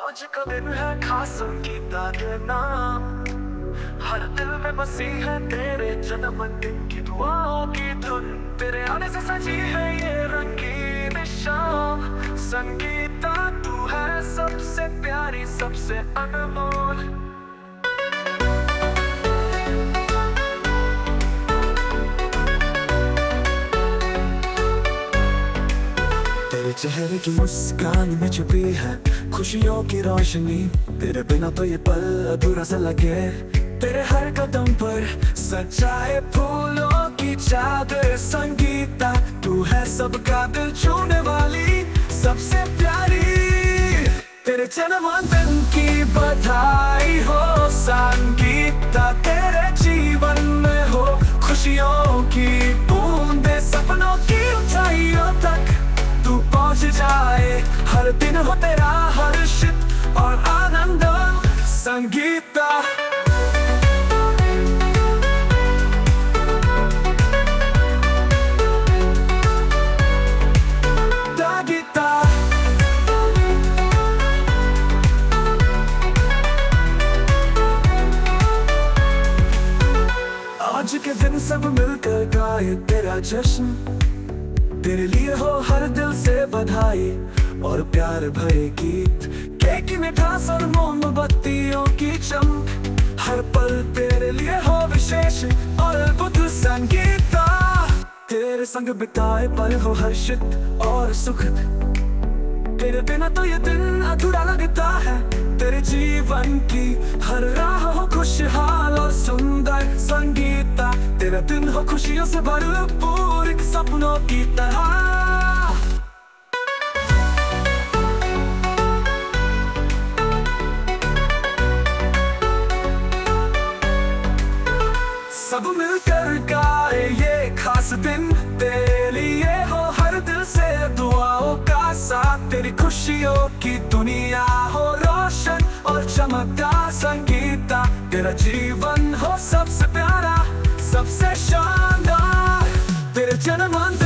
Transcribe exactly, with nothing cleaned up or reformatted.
आज का दिन है खास संगीता के नाम, हर दिल में बसी है तेरे जन्मदिन की दुआओं की धुन। तेरे आने से सजी है ये रंगीन शाम। संगीता तू है सबसे प्यारी, सबसे अनमोल। तेरे चेहरे की मुस्कान में छुपी है खुशियों की रोशनी। तेरे बिना तो ये पल अधूरा सा लगे। तेरे हर कदम पर सजाए फूलों की चादर। संगीता तू है सबका दिल छूने वाली, सबसे प्यारी। तेरे जन्मदिन की बधाई हो संगीता। तेरे जीवन में हो खुशियों की बूंदे, सपनों की ऊंचाइयों तक तू पहुंच जाए। हर दिन हो तेरा हर्षित और आनंद। संगीता गीता आज के दिन सब मिलकर गाए तेरा जश्न। तेरे लिए हो हर दिल से बधाई और प्यार भरे गीत। केक की मिठास और मोमबत्तियों की चमक। हर पल तेरे लिए हो विशेष और अद्भुत। संगीता तेरे संग बिताए पल हो हर्षित और सुखद। तेरे बिना तो ये दिन अधूरा लगता है। तेरे जीवन की हर राह हो खुशहाल और सुंदर। संगीता तेरा दिन हो खुशियों से भरपूर, एक सपनों की तरह। सब मिलकर गाए ये खास दिन। तेरे लिए हो हर दिल से दुआओं का साथ। तेरी खुशियों की दुनिया हो रोशन और चमकदार। संगीता तेरा जीवन हो सबसे प्यारा, सबसे शानदार। तेरे जन्मदिन